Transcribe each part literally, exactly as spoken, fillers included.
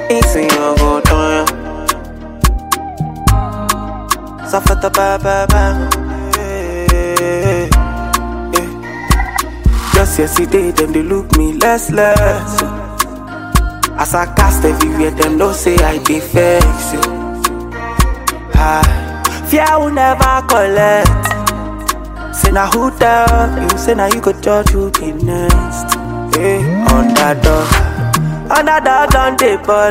Insane, I go down. Safata ba ba ba. Just yesterday, them they look me less less. As I cast everywhere, them don't say I be fake. Ah, fear will never collect. Say now who tell you? Say now you could judge who be next. Hey, underdog, underdog on the ball.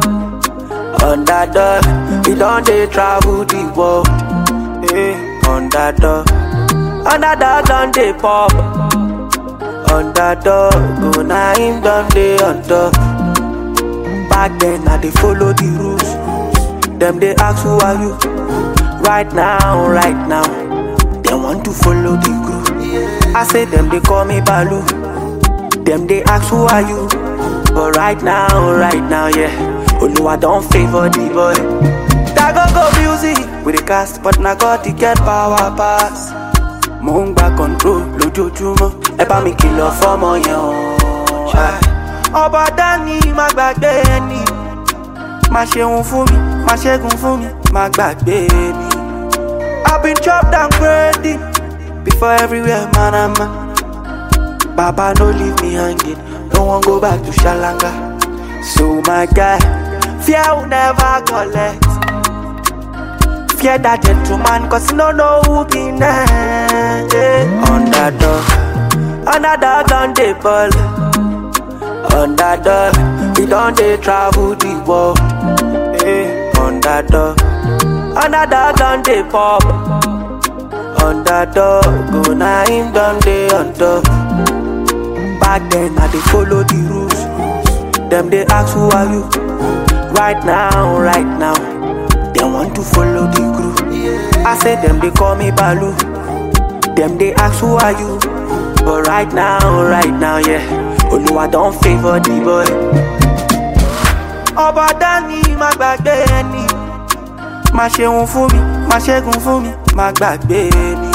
Underdog, we don't they travel the world. Hey, underdog, underdog on the pop. Underdog, go now him done they on top. Back then I they follow the rules. Them they ask who are you? Right now, right now, they want to follow the group. I say them they call me Balu. Them they ask who are you? But right now, right now, yeah, Oluwa don't favor the boy. That go go music with the cast, but now God to get power pass. Mo back control, lójoojúmọ́, ẹ bá mi kìlọ̀ fọ́mọ yẹn o. Ọba dání má gbàgbé ẹni, má ṣeun fún mi, má ṣẹ́gun fún mi, má gbàgbé mi. I've been chopped and graded before everywhere, man, I'm Baba no leave me hanging, no one go back to Shalanga. So my guy, fear will never collect. Fear that gentleman, cause you don't know who be next. Underdog, underdog on the ball. Underdog, we don't they travel the world. Hey, underdog, underdog on the pop. Underdog, go now him done they on top. Back then I they follow the rules. Them they ask who are you? Right now, right now, they want to follow the group. I say them they call me Balu. Them they ask who are you? But right now, right now, yeah, Oluwa don't favor the boy. Ọba dání má gbàgbé ẹni, má ṣeun fún mi, má ṣẹ́gun fún mi, má gbàgbé mi.